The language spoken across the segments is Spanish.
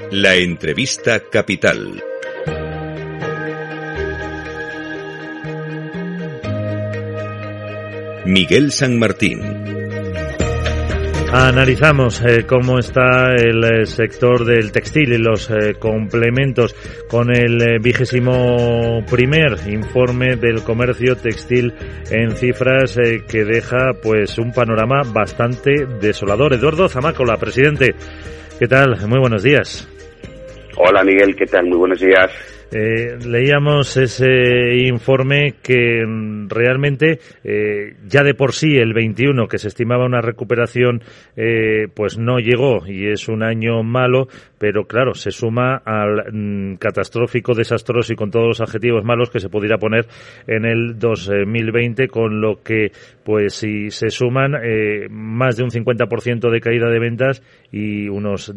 La entrevista capital. Miguel San Martín. Analizamos cómo está el sector del textil y los complementos con el 21º informe del comercio textil en cifras que deja pues un panorama bastante desolador. Eduardo Zamácola, presidente, ¿qué tal? Muy buenos días. Hola Miguel, ¿qué tal? Muy buenos días. Leíamos ese informe que realmente ya de por sí el 21, que se estimaba una recuperación, pues no llegó y es un año malo, pero claro, se suma al catastrófico, desastroso y con todos los adjetivos malos que se pudiera poner en el 2020, con lo que pues si se suman más de un 50% de caída de ventas y unos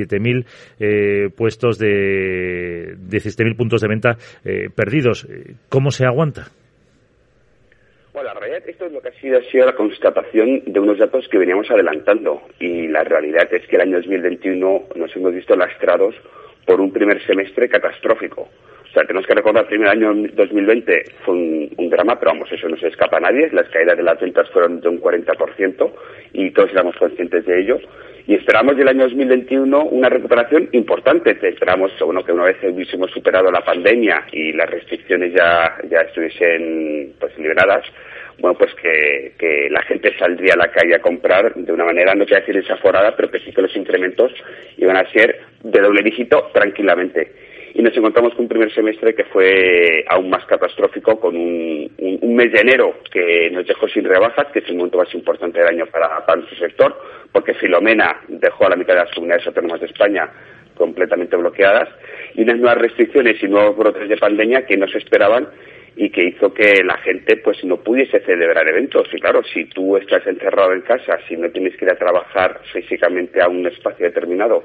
17.000 puestos de 17.000 puntos de venta perdidos. ¿Cómo se aguanta? Bueno, la realidad, esto es lo que ha sido la constatación de unos datos que veníamos adelantando, y la realidad es que el año 2021 nos hemos visto lastrados por un primer semestre catastrófico. O sea, tenemos que recordar que el primer año 2020 fue un drama, pero vamos, eso no se escapa a nadie. Las caídas de las ventas fueron de un 40% y todos éramos conscientes de ello. Y esperamos del año 2021 una recuperación importante. Esperamos que una vez hubiésemos superado la pandemia y las restricciones ya estuviesen pues liberadas, bueno, pues que la gente saldría a la calle a comprar de una manera, no quiero decir desaforada, pero que sí que los incrementos iban a ser de doble dígito tranquilamente. Y nos encontramos con un primer semestre que fue aún más catastrófico, con un mes de enero que nos dejó sin rebajas, que es el momento más importante del año para nuestro sector, porque Filomena dejó a la mitad de las comunidades autónomas de España completamente bloqueadas, y unas nuevas restricciones y nuevos brotes de pandemia que no se esperaban y que hizo que la gente pues no pudiese celebrar eventos. Y claro, si tú estás encerrado en casa, si no tienes que ir a trabajar físicamente a un espacio determinado,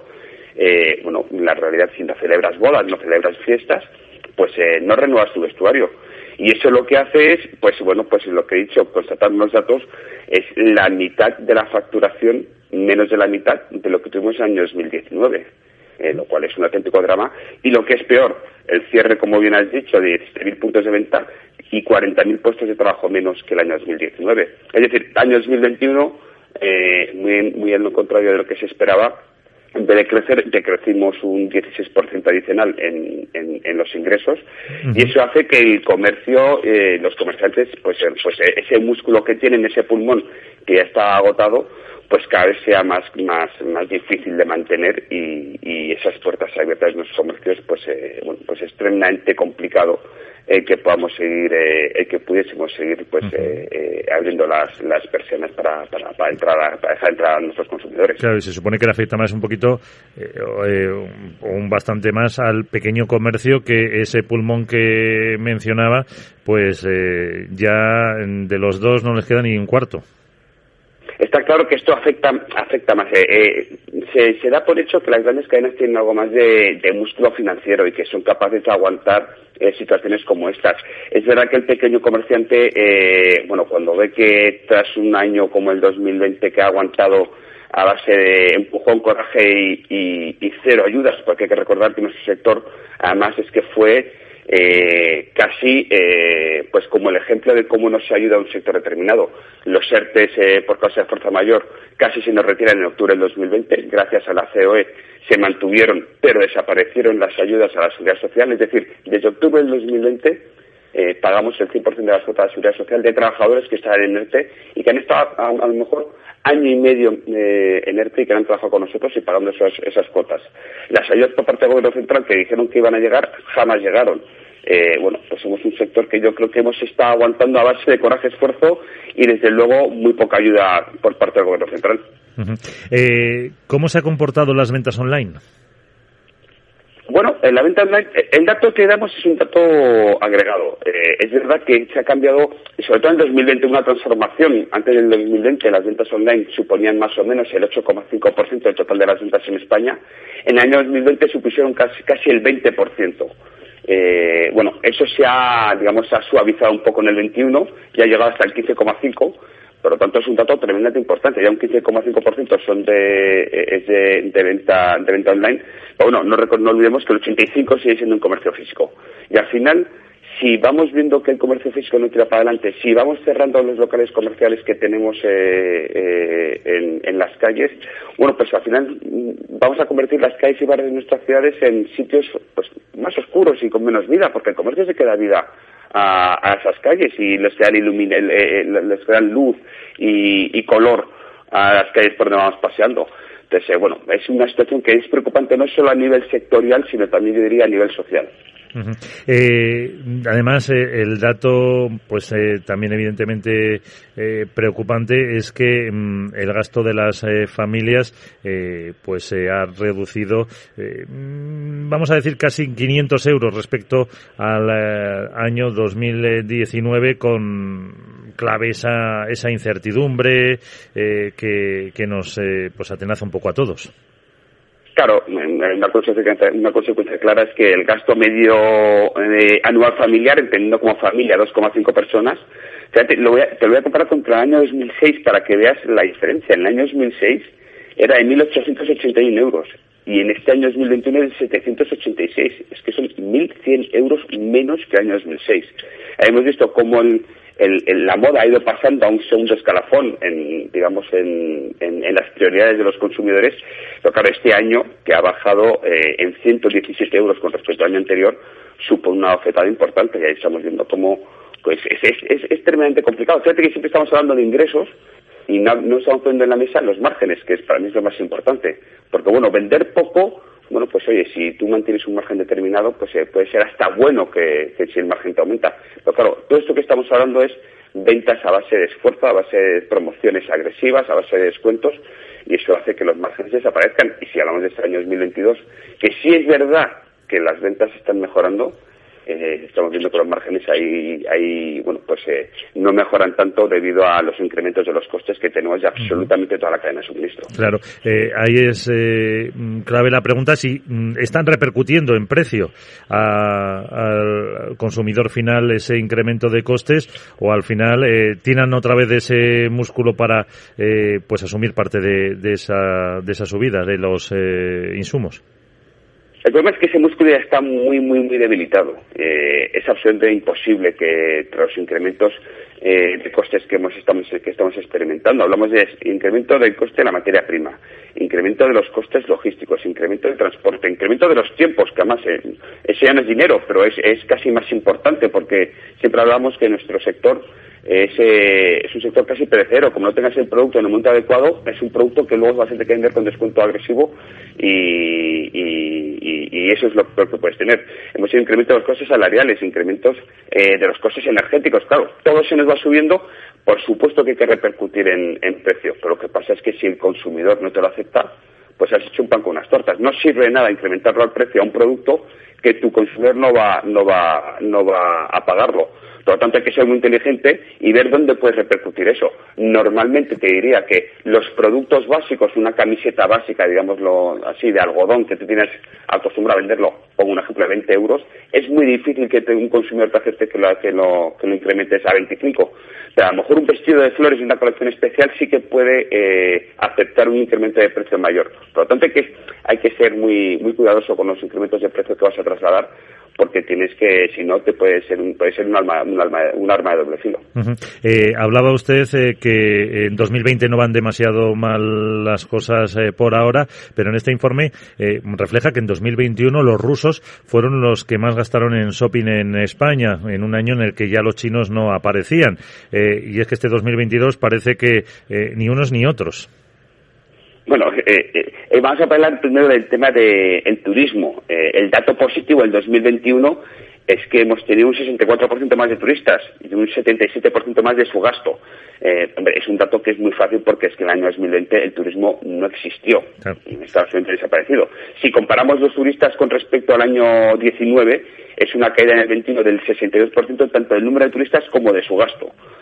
la realidad, si no celebras bodas, no celebras fiestas, pues no renuevas tu vestuario. Y eso lo que hace es, pues lo que he dicho, constatar los datos, es la mitad de la facturación, menos de la mitad de lo que tuvimos en el año 2019, lo cual es un auténtico drama. Y lo que es peor, el cierre, como bien has dicho, de 17.000 puntos de venta y 40.000 puestos de trabajo menos que el año 2019. Es decir, el año 2021, muy en lo contrario de lo que se esperaba. En vez de crecer, decrecimos un 16% adicional en los ingresos, y eso hace que el comercio, los comerciantes, pues ese músculo que tienen, ese pulmón que ya está agotado, pues cada vez sea más difícil de mantener, y esas puertas abiertas en los comercios, pues es tremendamente complicado que podamos seguir, que pudiésemos seguir abriendo las persianas para dejar entrar a nuestros consumidores. Claro, y se supone que le afecta más un poquito, un bastante más al pequeño comercio, que ese pulmón que mencionaba, pues ya de los dos no les queda ni un cuarto. Está claro que esto afecta más. Se da por hecho que las grandes cadenas tienen algo más de músculo financiero y que son capaces de aguantar situaciones como estas. Es verdad que el pequeño comerciante, cuando ve que tras un año como el 2020, que ha aguantado a base de empujón, coraje y cero ayudas, porque hay que recordar que nuestro sector, además, es que fue casi pues como el ejemplo de cómo no se ayuda a un sector determinado. Los ERTEs por causa de fuerza mayor casi se nos retiran en octubre del 2020, gracias a la COE se mantuvieron, pero desaparecieron las ayudas a la seguridad social. Es decir, desde octubre del 2020 pagamos el 100% de las cuotas de la seguridad social de trabajadores que estaban en ERTE y que han estado a lo mejor año y medio en ERTE y que han trabajado con nosotros y pagando esas cuotas. Las ayudas por parte del Gobierno Central, que dijeron que iban a llegar, jamás llegaron. Pues somos un sector que yo creo que hemos estado aguantando a base de coraje, esfuerzo y desde luego muy poca ayuda por parte del Gobierno Central. ¿Cómo se han comportado las ventas online? Bueno, en la venta online, el dato que damos es un dato agregado. Es verdad que se ha cambiado, sobre todo en 2020, una transformación. Antes del 2020 las ventas online suponían más o menos el 8,5% del total de las ventas en España. En el año 2020 supusieron casi el 20%. Eso se ha suavizado un poco en el 21 y ha llegado hasta el 15,5%. Por lo tanto, es un dato tremendamente importante. Ya un 15,5% son de venta online. Pero bueno, no olvidemos que el 85% sigue siendo un comercio físico. Y al final, si vamos viendo que el comercio físico no tira para adelante, si vamos cerrando los locales comerciales que tenemos en las calles, bueno, pues al final vamos a convertir las calles y barrios de nuestras ciudades en sitios pues más oscuros y con menos vida, porque el comercio se queda vida a esas calles y les dan luz y color a las calles por donde vamos paseando. Entonces, bueno, es una situación que es preocupante no solo a nivel sectorial, sino también, yo diría, a nivel social. Uh-huh. Además, el dato, pues también evidentemente preocupante es que el gasto de las familias, pues se ha reducido, vamos a decir, casi 500 euros respecto al año 2019, con clave esa incertidumbre que nos pues atenaza un poco a todos. Claro, una consecuencia clara es que el gasto medio anual familiar, entendiendo como familia 2,5 personas, fíjate, te lo voy a comparar contra el año 2006 para que veas la diferencia. En el año 2006 era de 1.881 euros y en este año 2021 es de 786. Es que son 1.100 euros menos que el año 2006. Hemos visto cómo la moda ha ido pasando a un segundo escalafón en las prioridades de los consumidores, pero claro, este año, que ha bajado en 117 euros con respecto al año anterior, supone una oferta importante, y ahí estamos viendo cómo pues es tremendamente complicado. Fíjate que siempre estamos hablando de ingresos y no estamos poniendo en la mesa los márgenes, que para mí es lo más importante, porque bueno, vender poco, bueno, pues oye, si tú mantienes un margen determinado, pues puede ser hasta bueno que si el margen te aumenta. Pero claro, todo esto que estamos hablando es ventas a base de esfuerzo, a base de promociones agresivas, a base de descuentos, y eso hace que los márgenes desaparezcan. Y si hablamos de este año 2022, que sí es verdad que las ventas están mejorando, estamos viendo que los márgenes no mejoran tanto debido a los incrementos de los costes que tenemos de absolutamente toda la cadena de suministro. Claro, ahí es clave la pregunta si están repercutiendo en precio al consumidor final ese incremento de costes, o al final tiran otra vez de ese músculo para pues asumir parte de esa subida de los insumos. El problema es que ese músculo ya está muy debilitado. Es absolutamente imposible que tras los incrementos de costes que estamos experimentando, hablamos de incremento del coste de la materia prima, incremento de los costes logísticos, incremento del transporte, incremento de los tiempos, que además ese ya no es dinero, pero es casi más importante, porque siempre hablamos que nuestro sector es un sector casi perecedero. Como no tengas el producto en el momento adecuado, es un producto que luego vas a tener que vender con descuento agresivo y eso es lo peor que puedes tener. Hemos tenido incremento de los costes salariales, incrementos de los costes energéticos. Claro, todo se nos va subiendo. Por supuesto que hay que repercutir en precios, pero lo que pasa es que si el consumidor no te lo acepta, pues has hecho un pan con unas tortas. No sirve de nada incrementarlo al precio a un producto que tu consumidor no va a pagarlo. Por lo tanto, hay que ser muy inteligente y ver dónde puedes repercutir eso. Normalmente te diría que los productos básicos, una camiseta básica, digámoslo así, de algodón, que tú tienes acostumbrado a venderlo, pongo un ejemplo de 20 euros, es muy difícil que un consumidor te acepte que lo incrementes a 25. Pero a lo mejor un vestido de flores y una colección especial sí que puede aceptar un incremento de precio mayor. Por lo tanto, hay que ser muy cuidadoso con los incrementos de precio que vas a trasladar, porque tienes que, si no, te puede ser un arma de doble filo. Uh-huh. Hablaba usted que en 2020 no van demasiado mal las cosas por ahora, pero en este informe refleja que en 2021 los rusos fueron los que más gastaron en shopping en España, en un año en el que ya los chinos no aparecían. Y es que este 2022 parece que ni unos ni otros. Bueno, vamos a hablar primero del tema del turismo. El dato positivo del 2021 es que hemos tenido un 64% más de turistas y un 77% más de su gasto. Es un dato que es muy fácil porque es que en el año 2020 el turismo no existió. Claro. Está absolutamente desaparecido. Si comparamos los turistas con respecto al año 19, es una caída en el 21 del 62% tanto del número de turistas como de su gasto.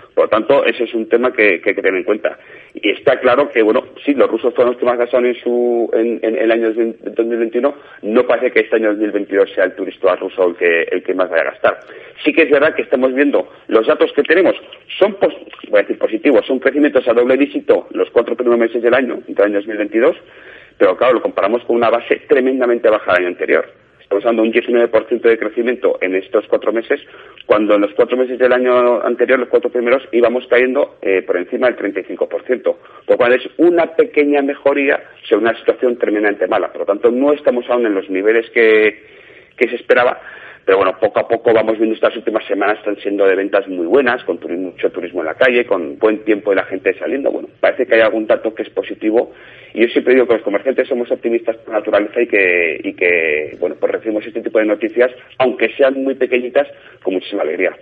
Por lo tanto, ese es un tema que hay que tener en cuenta. Y está claro que, bueno, sí, los rusos fueron los que más gastaron en el año 2021. No parece que este año 2022 sea el turista ruso el que más vaya a gastar. Sí que es verdad que estamos viendo los datos que tenemos son, voy a decir positivos, son crecimientos a doble dígito los 4 primeros meses del año 2022, pero claro, lo comparamos con una base tremendamente baja del año anterior. Estamos hablando de un 19% de crecimiento en estos 4 meses, cuando en los 4 meses del año anterior, los 4 primeros, íbamos cayendo por encima del 35%, por lo cual es una pequeña mejoría sobre una situación tremendamente mala. Por lo tanto, no estamos aún en los niveles que se esperaba, pero bueno, poco a poco vamos viendo estas últimas semanas están siendo de ventas muy buenas, con mucho turismo en la calle, con buen tiempo de la gente saliendo. Bueno, parece que hay algún dato que es positivo, y yo siempre digo que los comerciantes somos optimistas por naturaleza y que bueno, pues recibimos este tipo de noticias, aunque sean muy pequeñitas, con muchísima alegría.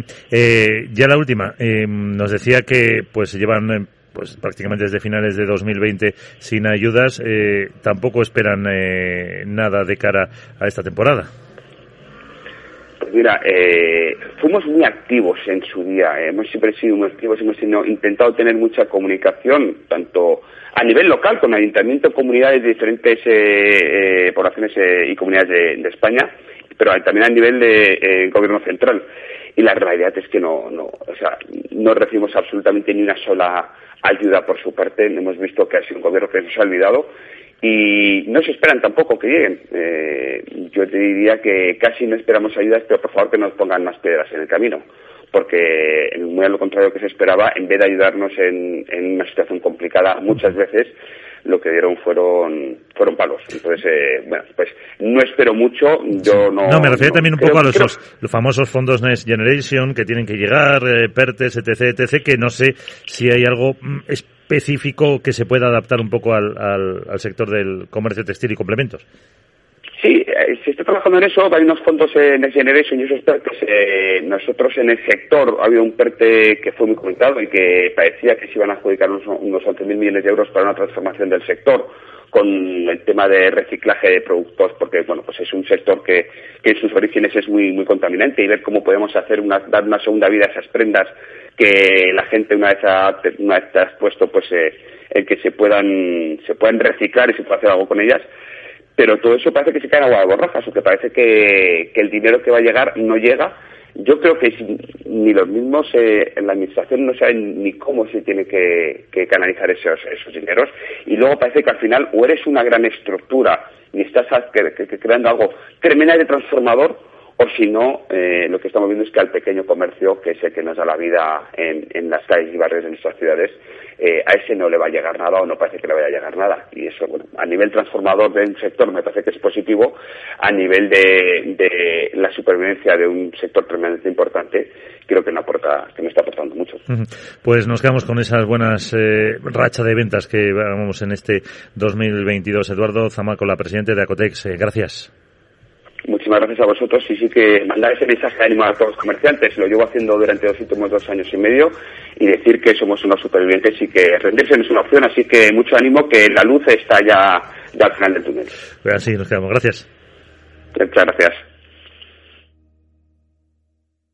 Ya la última, nos decía que pues se llevan pues prácticamente desde finales de 2020 sin ayudas, tampoco esperan nada de cara a esta temporada. Pues mira, fuimos muy activos en su día, hemos siempre sido muy activos, hemos intentado tener mucha comunicación, tanto a nivel local, con ayuntamiento, comunidades de diferentes poblaciones y comunidades de España, pero también a nivel de gobierno central. Y la realidad es que no recibimos absolutamente ni una sola ayuda por su parte. Hemos visto que ha sido un gobierno que nos ha olvidado y no se esperan tampoco que lleguen. Yo te diría que casi no esperamos ayudas, pero por favor que nos pongan más piedras en el camino, porque muy a lo contrario que se esperaba, en vez de ayudarnos en una situación complicada, muchas veces lo que dieron fueron palos. Entonces, bueno, pues no espero mucho. Yo no. No, me refiero también un poco a los famosos fondos Next Generation que tienen que llegar, PERTES, etc., que no sé si hay algo específico que se pueda adaptar un poco al sector del comercio textil y complementos. Sí, se está trabajando en eso. Hay unos fondos Next Generation y esos PERTES. Nosotros en el sector había un PERTE que fue muy comentado y que parecía que se iban a adjudicar unos 11.000 millones de euros para una transformación del sector, con el tema de reciclaje de productos, porque bueno, pues es un sector que en sus orígenes es muy muy contaminante, y ver cómo podemos hacer dar una segunda vida a esas prendas que la gente una vez has puesto, pues el que se puedan reciclar y se pueda hacer algo con ellas. Pero todo eso parece que se cae en agua de borrajas, o que parece que el dinero que va a llegar no llega. Yo creo que ni los mismos en la administración no saben ni cómo se tiene que canalizar esos dineros, y luego parece que al final o eres una gran estructura y estás creando algo tremendamente transformador, o si no, lo que estamos viendo es que al pequeño comercio, que es el que nos da la vida en las calles y barrios de nuestras ciudades, a ese no le va a llegar nada, o no parece que le vaya a llegar nada. Y eso, bueno, a nivel transformador del sector me parece que es positivo. A nivel de la supervivencia de un sector tremendamente importante, creo que no está aportando mucho. Pues nos quedamos con esas buenas racha de ventas que vamos en este 2022. Eduardo Zamacola, presidente de Acotex, gracias. Muchísimas gracias a vosotros, y sí que mandar ese mensaje de ánimo a todos los comerciantes. Lo llevo haciendo durante los últimos 2 años y medio, y decir que somos unos supervivientes y que rendirse no es una opción, así que mucho ánimo, que la luz está ya al final del túnel. Pues así nos quedamos. Gracias. Muchas gracias.